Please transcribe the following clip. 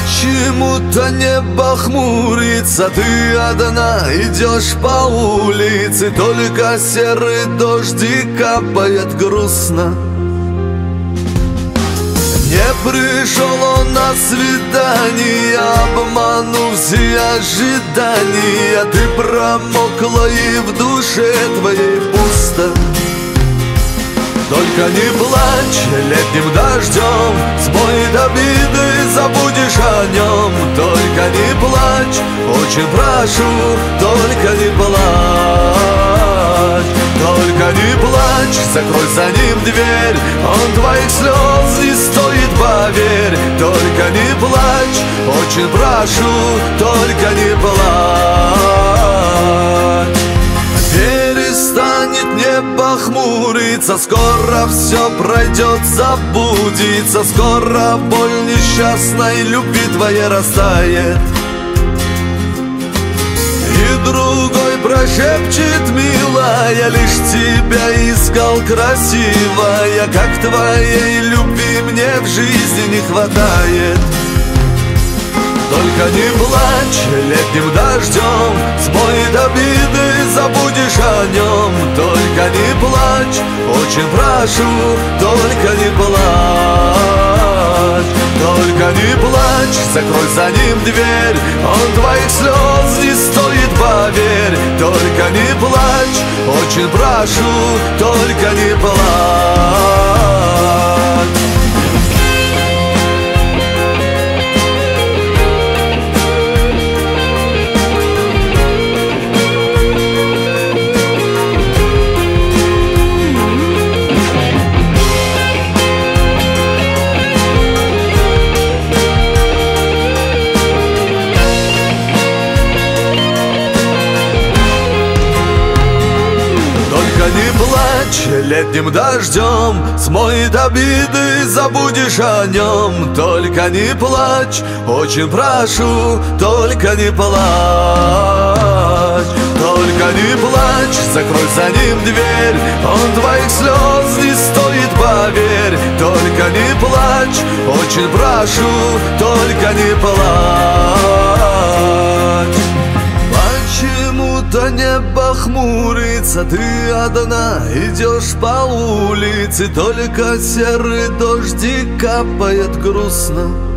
Почему-то небо хмурится, ты одна идешь по улице, только серый дождик капает грустно. Не пришел он на свидание, обманув все ожидания. Ты промокла и в душе твоей пусто. Только не плачь летним дождем, смоет обиды, забудешь о нем. Только не плачь, очень прошу, только не плачь. Только не плачь, закрой за ним дверь, он твоих слез не стоит, поверь. Только не плачь, очень прошу, только не плачь. Перестанет небо хмуриться, скоро все пройдет, забудется. Скоро боль несчастной любви твоей растает, и другой прошепчет: милая, лишь тебя искал, красивая, как твоей любви мне в жизни не хватает. Только не плачь летним дождем, смоет обиды, забудешь о нем. Только не плачь, очень прошу, только не плачь. Только не плачь, закрой за ним дверь, он твоих слез не стоит, поверь. Только не плачь, очень прошу, только не плачь. Не плачь летним дождем, смоет обиды, забудешь о нем. Только не плачь, очень прошу, только не плачь. Только не плачь, закрой за ним дверь, он твоих слез не стоит, поверь. Только не плачь, очень прошу, только не плачь. Почему-то небо хмурится, ты одна идешь по улице, только серый дождик капает грустно.